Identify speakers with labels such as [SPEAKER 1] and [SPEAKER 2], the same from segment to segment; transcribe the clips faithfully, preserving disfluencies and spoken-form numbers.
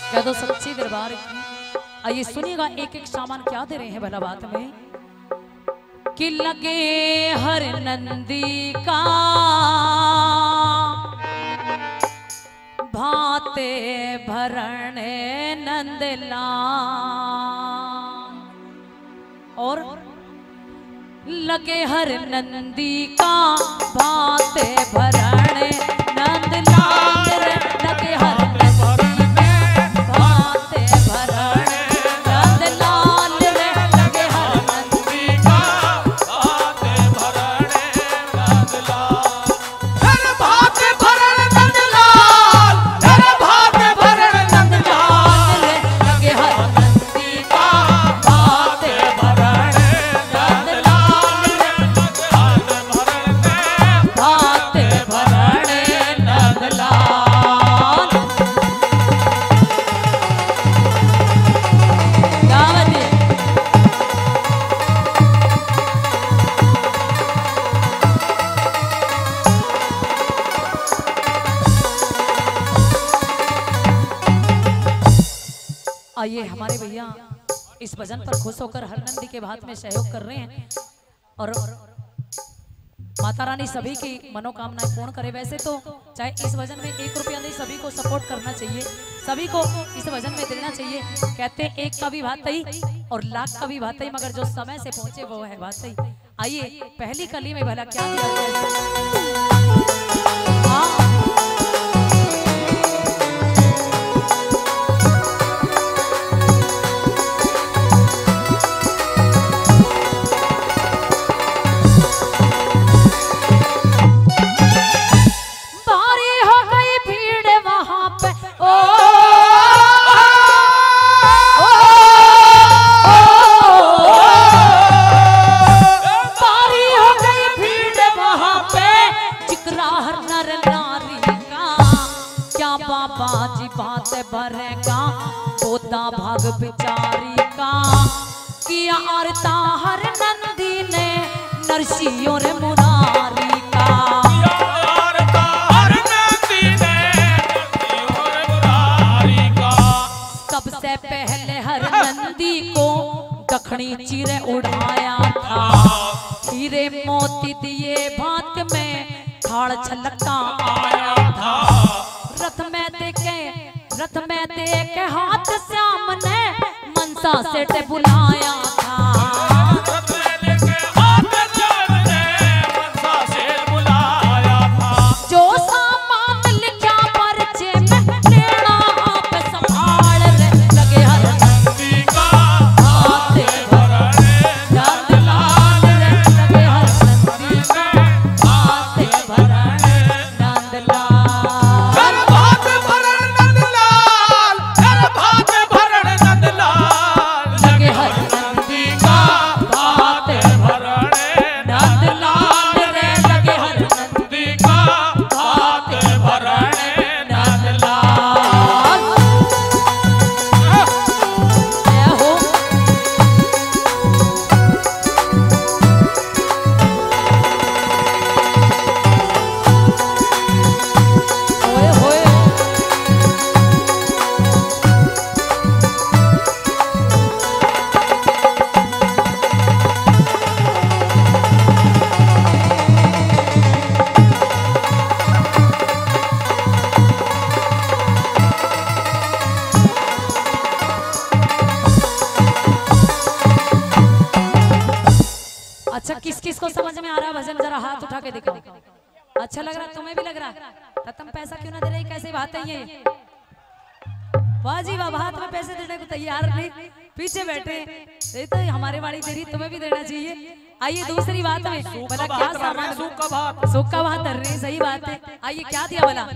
[SPEAKER 1] कह दो सच्ची दरबार की। आइए सुनिएगा एक एक सामान क्या दे रहे हैं भला बात में। कि लगे हर नंदी का भाते भरणे नंदला, और लगे हर नंदी का भाते भरणे नंदलाल रे, लगे हर नंदी भाते भरणे नंदलाल रे, लगे हर नंदी का भाते भरणे नंदलाल,
[SPEAKER 2] हर भाते भरण नंदलाल, हर भाते भरण नंदलाल,
[SPEAKER 1] लगे हर नंदी का भाते भरणे नंदलाल रे, भाते भरणे नंदलाल। गावत है। आइए हमारे भैया इस भजन पर खुश होकर हर नंदी के भात में सहयोग कर रहे हैं, और माता रानी सभी की मनोकामनाएं पूर्ण करे। वैसे तो चाहे इस भजन में एक रुपया नहीं, सभी को सपोर्ट करना चाहिए, सभी को इस भजन में देना चाहिए। कहते हैं एक का भी भात ही और लाख का भी भात ही, मगर जो समय से पहुंचे वो है भात ही। आइए पहली कली में भला क्या दिया गया है? हाँ भारी हो गई भीड़ वहां पे, ओ, ओ, ओ, भारी हो गई भीड़ वहां पे, जिक्रा हर नर नारी का, क्या बाबा जी बात भरेगा होता भाग बिचारी का, किया आरता हर नंदी ने नरसियों रे मुरारी का, सबसे पहले हर नंदी को दखनी चिरे उड़ाया था, हीरे मोती दिए भात में थाड़ छलका आया था, रथ में देखे रथ में देखे हाथ श्याम ने मनसा सेठ बुलाया था, जो सामान लिखा पर्चे में लेना आप संभाल रे, लगे हर नंदी का भाते भरणे नंदलाल रे, लगे हर नंदी का भाते भरणे नंदलाल,
[SPEAKER 2] हर भाते भरण नंदलाल, हर भाते भरण नंदलाल,
[SPEAKER 1] लगे हर नंदी का भाते भरणे नंदलाल रे, लगे हर नंदी का भाते भरणे नंदलाल। जय हो। ओए होए। अच्छा किस किस को समझ में आ रहा है भजन, जरा हाथ उठा के दिखाओ। अच्छा लग रहा, तुम्हें भी लग रहा? तो तुम पैसा क्यों ना दे रही? कैसे बात है ये? वाह जी वाह, हाथ में पैसे देने को तैयार नहीं, पीछे बैठे। ये तो हमारे वाली दे रही, तुम्हें भी देना चाहिए। आइए दूसरी बात में भला क्या सामान,
[SPEAKER 2] सूखा भात,
[SPEAKER 1] सूखा भात धर रही, सही बात है। आइए क्या दिया भला?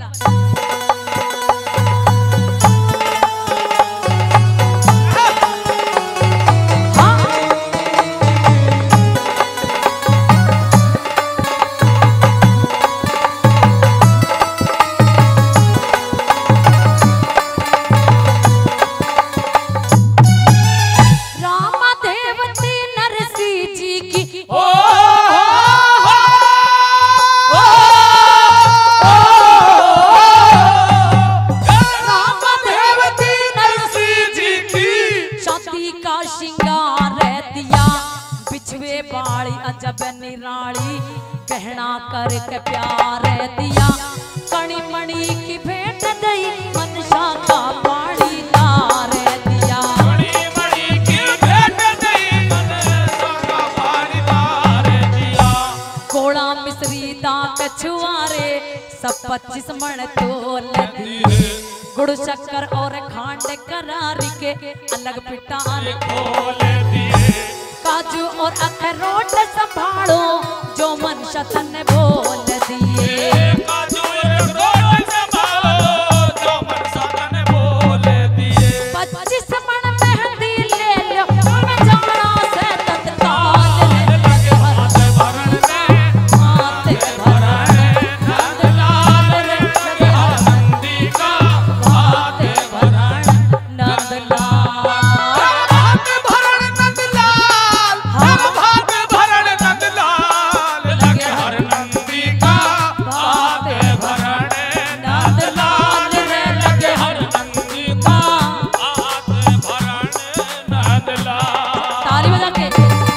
[SPEAKER 1] सब निराली गहना करके प्यार दिया कणी मणि की भेंट दई मनसा का पानी तार दिया
[SPEAKER 2] कणी मणि की भेंट दई मनसा का पानी तार दिया
[SPEAKER 1] कोड़ा मिश्री दा कछुआरे सब पच्चीस मन तोल दिए गुड़ शक्कर और खांड करारी के अलग पिटार
[SPEAKER 2] खोल दिए
[SPEAKER 1] काजू और अखरोट संभालो जो मन शतन बोल दिए
[SPEAKER 2] काजू और अखरोट संभालो जो मन शतन बोल दिए
[SPEAKER 1] पच्चीस मन मेहंदी ले लो मैं जाना से तत्काल लगे हाथ
[SPEAKER 2] भरण में
[SPEAKER 1] हाथ भरण
[SPEAKER 2] नंदलाल रे लगे नंदी का हाथ भरण
[SPEAKER 1] नंदलाल
[SPEAKER 2] हाथ भरण नंदलाल हाथ भरण नंदलाल लगे हर नंदी का हाथ भरण नंदलाल रे लगे हर नंदी का हाथ भरण नंदलाल
[SPEAKER 1] ताली बजा के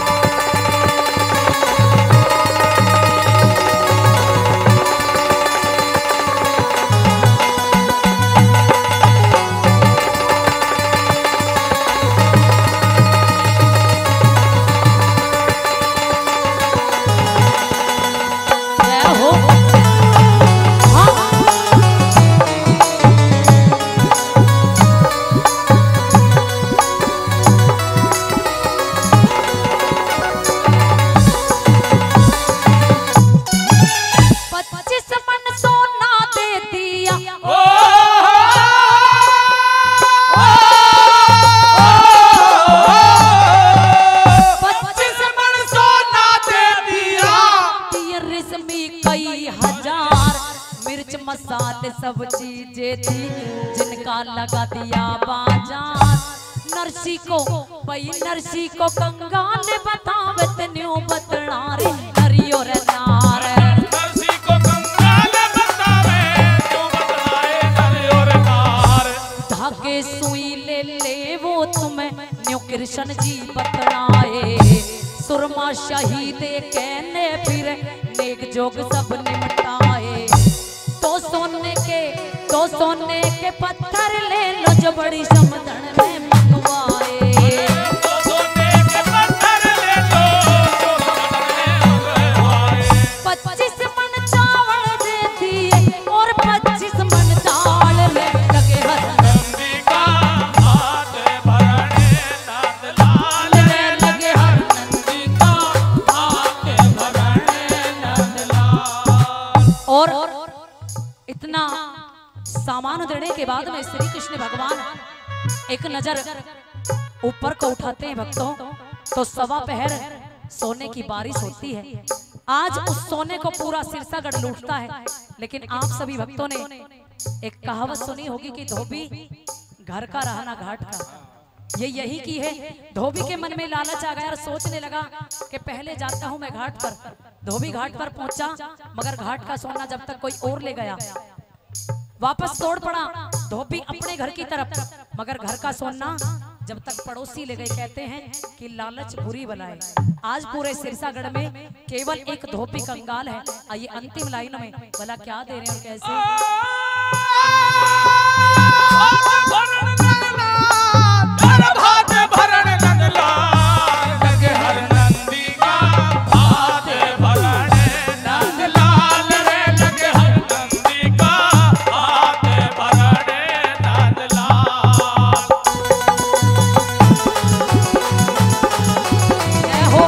[SPEAKER 1] जय हो हाँ पच्चीस मन सोना दे दिया
[SPEAKER 2] ओ
[SPEAKER 1] पच्चीस
[SPEAKER 2] मन सोना दे दिया
[SPEAKER 1] दिया रेशमी कई हजार मिर्च मसाले सब चीजें थी जिनका लगा दिया बाजार नरसी को भाई नरसी को कंगाल बतावत न्यू बतना रे नरियो रे नार
[SPEAKER 2] नरसी को कंगाल बतावे जो बतलाए नर और नार
[SPEAKER 1] धागे सुई ले ले वो तुम्हें न्यू कृष्ण जी बतलाए सुरमा शहीद कहने फिर नेक जोग सब निमटाए तो सोने के तो सोने के पत्थर ले लो जो बड़ी समझन में मंगवाए
[SPEAKER 2] तो सोने के पत्थर ले लो जो बतलाए मंगवाए
[SPEAKER 1] पच्चीस मन चावल दे दिए और पच्चीस मन दाल ले लगे हर
[SPEAKER 2] नंदी का हाथ भरण नंदलाल
[SPEAKER 1] ले लगे हर
[SPEAKER 2] नंदी का हाथ भरण नंदलाल
[SPEAKER 1] और इतना सामान देने के बाद में श्री कृष्ण भगवान एक नजर ऊपर को उठाते हैं भक्तों तो सवा पहर सोने की बारिश होती है आज उस सोने को पूरा सिरसागढ़ लूटता है लेकिन आप सभी भक्तों ने एक कहावत सुनी होगी कि धोबी घर का रहना घाट का ये यही की है धोबी के मन में लालच आ गया और सोचने लगा कि पहले जाता हूं मैं घाट पर धोबी घाट पर पहुंचा मगर घाट का सोना जब तक कोई और ले गया वापस तोड़ पड़ा धोबी अपने घर की तरफ मगर घर का सोना जब तक पड़ोसी ले गए कहते हैं कि लालच बुरी बलाए आज पूरे सिरसागढ़ में केवल एक धोबी कंगाल है आइए अंतिम लाइन में भला क्या दे रहे हैं और कैसे
[SPEAKER 2] भात भरण नंदलाल लगे हर नंदी का हाथ भरण नंदलाल रे लगे हर नंदी का हाथ भरण नंदलाल
[SPEAKER 1] जय हो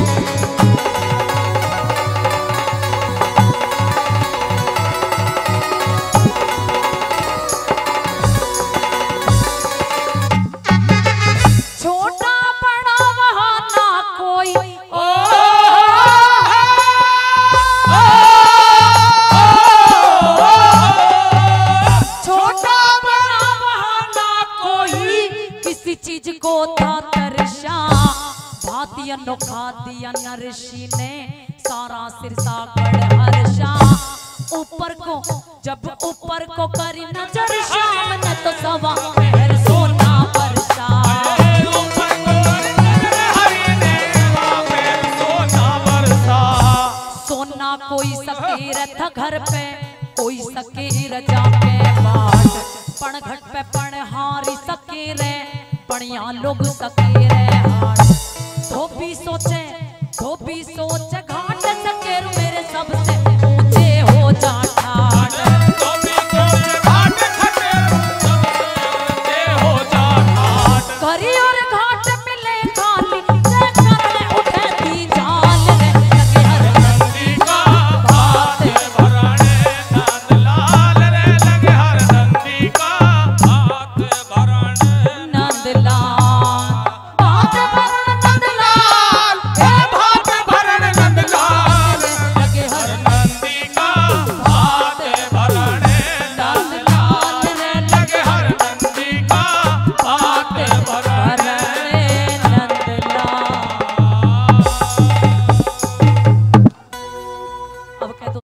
[SPEAKER 1] अनोखा दिया नरसी ने सारा सिरसागढ़ हर्षा ऊपर को जब ऊपर को करी नजर शाम ने तो सवा पहर सोना बरसा
[SPEAKER 2] ऊपर को करी नजर हरि ने सवा पहर सोना बरसा
[SPEAKER 1] बढ़िया लोग सके रे हार धोबी सोचे धोबी सोच